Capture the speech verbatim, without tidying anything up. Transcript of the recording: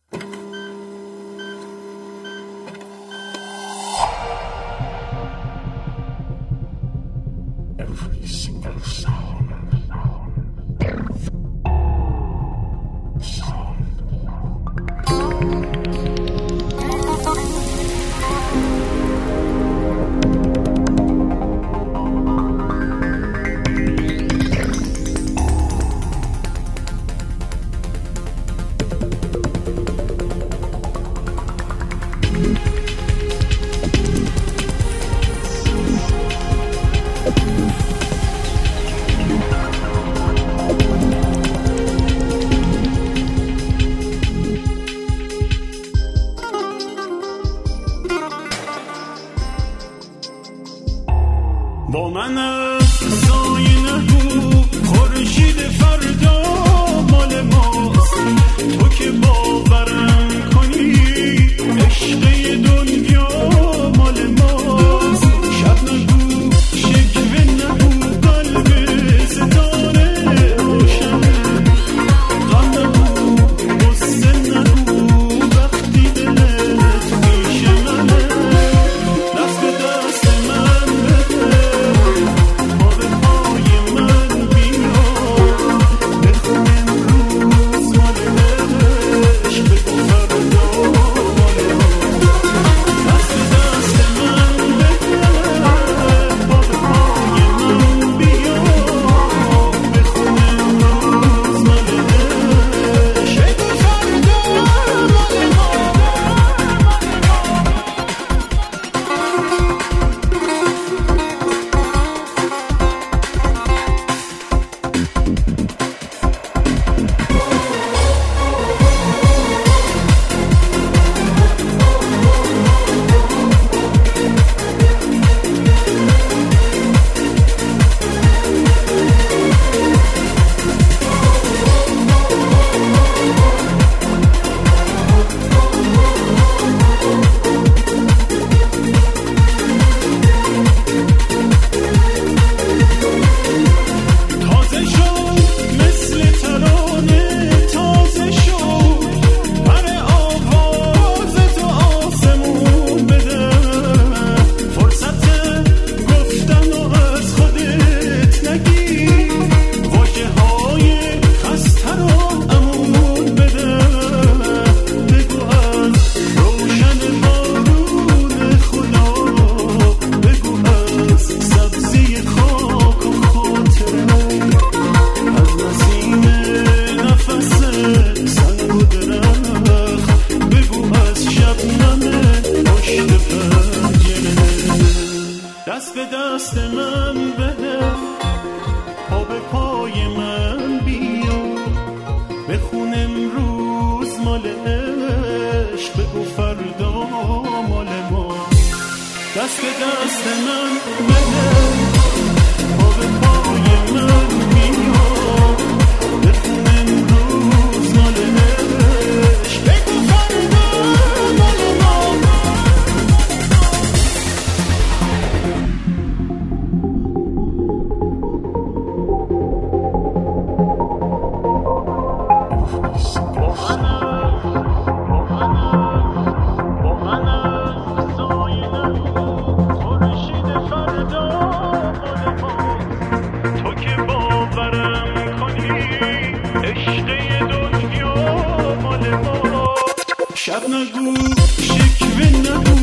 Every single sound, sound. با من از سایه نگو خورشید فردا مال ماست. تو که باورم کنی عشق دنیا مال ماست. شب نگو شکوه نگو قلب ستاره روشنه. غم نگو غصه نگو وقتی دلت پیش منه. دست به دست من بده دست به دست من بده پا به پای من بیا بخون امروز مال عشق بگو فردا مال ما. دست به دست من بده پا به پای من بیا بخون امروز مال عشق بگو فردا مال ما. شب نگو شکوه نگو